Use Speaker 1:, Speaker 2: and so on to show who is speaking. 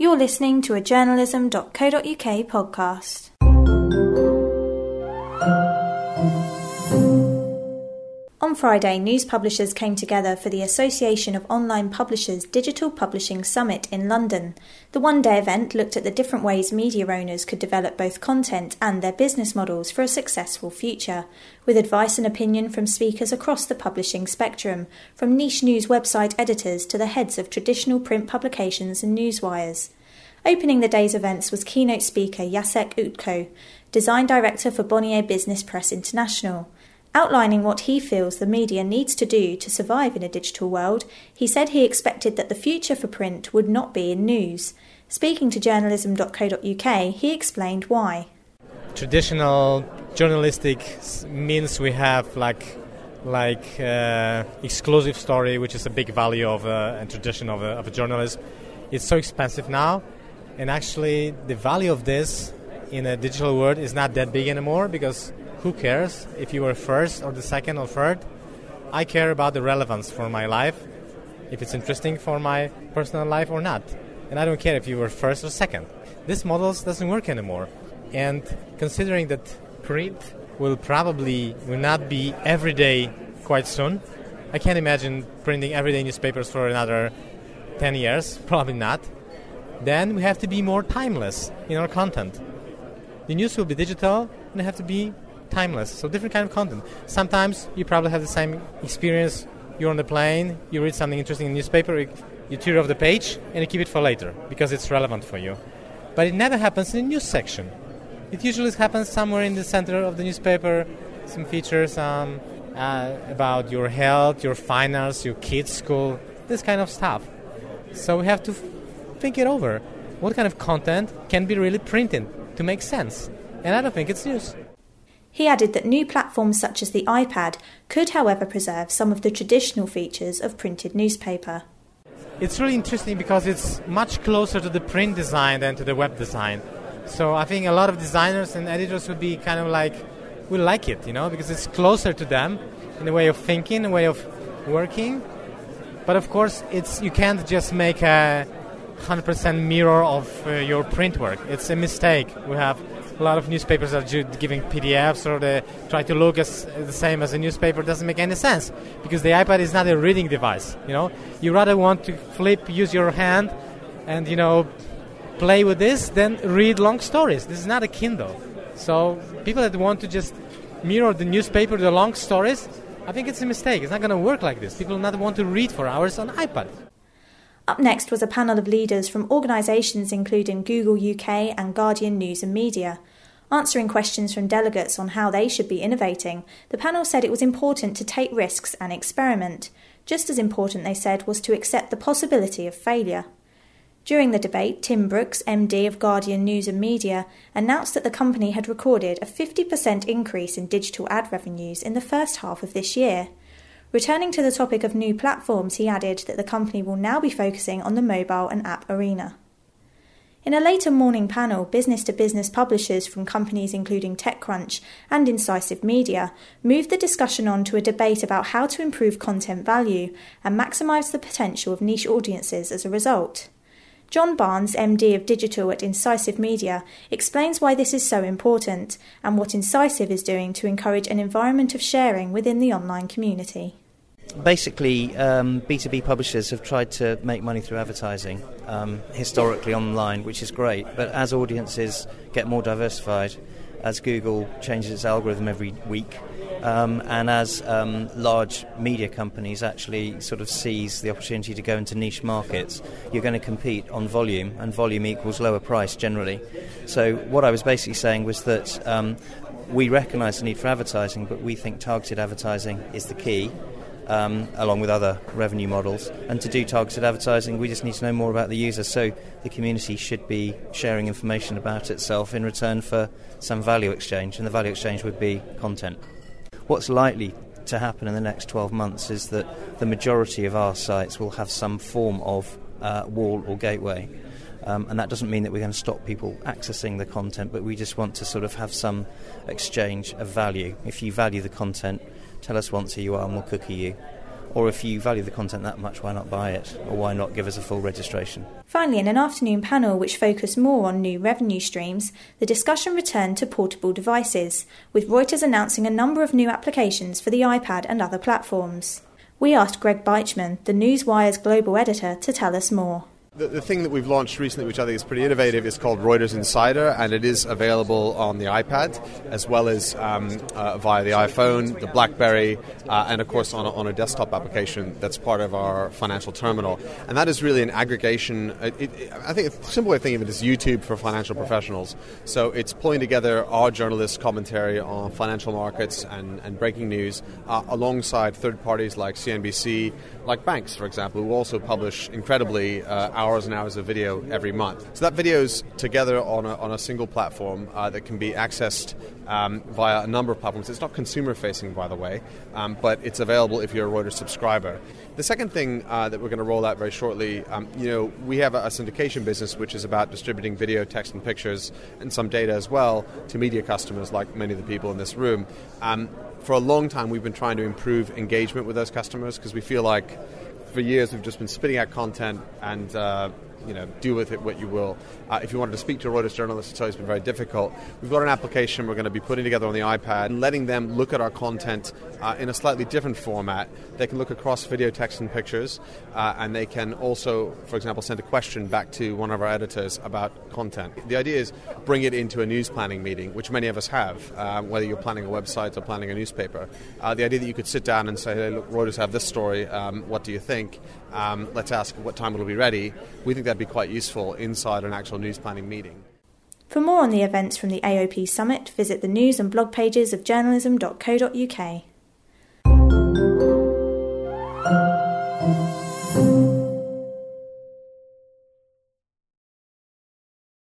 Speaker 1: You're listening to a journalism.co.uk podcast. On Friday, news publishers came together for the Association of Online Publishers Digital Publishing Summit in London. The one-day event looked at the different ways media owners could develop both content and their business models for a successful future, with advice and opinion from speakers across the publishing spectrum, from niche news website editors to the heads of traditional print publications and newswires. Opening the day's events was keynote speaker Jacek Utko, design director for Bonnier Business Press International. Outlining what he feels the media needs to do to survive in a digital world, he said he expected that the future for print would not be in news. Speaking to journalism.co.uk, he explained why.
Speaker 2: Traditional journalistic means we have like exclusive story, which is a big value of and tradition of a journalism. It's so expensive now, and actually the value of this in a digital world is not that big anymore, because who cares if you were first or the second or third? I care about the relevance for my life, if it's interesting for my personal life or not. And I don't care if you were first or second. This model doesn't work anymore. And considering that print will not be every day quite soon, I can't imagine printing everyday newspapers for another 10 years, probably not. Then we have to be more timeless in our content. The news will be digital and it have to be timeless, so different kind of content. Sometimes you probably have the same experience. You're on the plane, you read something interesting in the newspaper, you tear off the page and you keep it for later because it's relevant for you. But it never happens in the news section. It usually happens somewhere in the center of the newspaper, some features about your health, your finance, your kids' school, this kind of stuff. So we have to think it over. What kind of content can be really printed to make sense? And I don't think it's news.
Speaker 1: He added that new platforms such as the iPad could, however, preserve some of the traditional features of printed newspaper.
Speaker 2: It's really interesting because it's much closer to the print design than to the web design. So I think a lot of designers and editors would be kind of will like it, because it's closer to them in a way of thinking, a way of working. But of course, you can't just make a 100% mirror of your print work. It's a mistake. We have a lot of newspapers are giving PDFs, or they try to look as the same as a newspaper. It doesn't make any sense because the iPad is not a reading device. You rather want to use your hand and play with this than read long stories. This is not a Kindle. So people that want to just mirror the newspaper, the long stories, I think it's a mistake. It's not going to work like this. People not want to read for hours on iPad.
Speaker 1: Up next was a panel of leaders from organisations including Google UK and Guardian News and Media. Answering questions from delegates on how they should be innovating, the panel said it was important to take risks and experiment. Just as important, they said, was to accept the possibility of failure. During the debate, Tim Brooks, MD of Guardian News and Media, announced that the company had recorded a 50% increase in digital ad revenues in the first half of this year. Returning to the topic of new platforms, he added that the company will now be focusing on the mobile and app arena. In a later morning panel, business-to-business publishers from companies including TechCrunch and Incisive Media moved the discussion on to a debate about how to improve content value and maximise the potential of niche audiences as a result. John Barnes, MD of Digital at Incisive Media, explains why this is so important and what Incisive is doing to encourage an environment of sharing within the online community.
Speaker 3: Basically, B2B publishers have tried to make money through advertising, historically online, which is great. But as audiences get more diversified, as Google changes its algorithm every week, and as large media companies actually sort of seize the opportunity to go into niche markets, you're going to compete on volume, and volume equals lower price generally. So what I was basically saying was that we recognise the need for advertising, but we think targeted advertising is the key, along with other revenue models. And to do targeted advertising, we just need to know more about the user. So the community should be sharing information about itself in return for some value exchange, and the value exchange would be content. What's likely to happen in the next 12 months is that the majority of our sites will have some form of wall or gateway. And that doesn't mean that we're going to stop people accessing the content, but we just want to sort of have some exchange of value. If you value the content, tell us once who you are and we'll cookie you. Or if you value the content that much, why not buy it? Or why not give us a full registration?
Speaker 1: Finally, in an afternoon panel which focused more on new revenue streams, the discussion returned to portable devices, with Reuters announcing a number of new applications for the iPad and other platforms. We asked Greg Beichman, the Newswire's global editor, to tell us more.
Speaker 4: The thing that we've launched recently, which I think is pretty innovative, is called Reuters Insider, and it is available on the iPad as well as via the iPhone, the BlackBerry, and of course on a desktop application that's part of our financial terminal. And that is really an aggregation. I think a simple way of thinking of it is YouTube for financial professionals. So it's pulling together our journalists' commentary on financial markets and breaking news alongside third parties like CNBC, like banks, for example, who also publish incredibly hours and hours of video every month. So that video's together on a single platform that can be accessed via a number of platforms. It's not consumer-facing, by the way, but it's available if you're a Reuters subscriber. The second thing that we're going to roll out very shortly, we have a syndication business which is about distributing video, text, and pictures, and some data as well to media customers, like many of the people in this room. For a long time, we've been trying to improve engagement with those customers because we feel like for years we've just been spitting out content and do with it what you will. If you wanted to speak to a Reuters journalist, it's always been very difficult. We've got an application we're going to be putting together on the iPad and letting them look at our content in a slightly different format. They can look across video, text, and pictures, and they can also, for example, send a question back to one of our editors about content. The idea is bring it into a news planning meeting, which many of us have, whether you're planning a website or planning a newspaper. The idea that you could sit down and say, hey, look, Reuters have this story, what do you think? Let's ask what time it'll be ready. We think that'd be quite useful inside an actual news planning meeting.
Speaker 1: For more on the events from the AOP Summit, visit the news and blog pages of journalism.co.uk.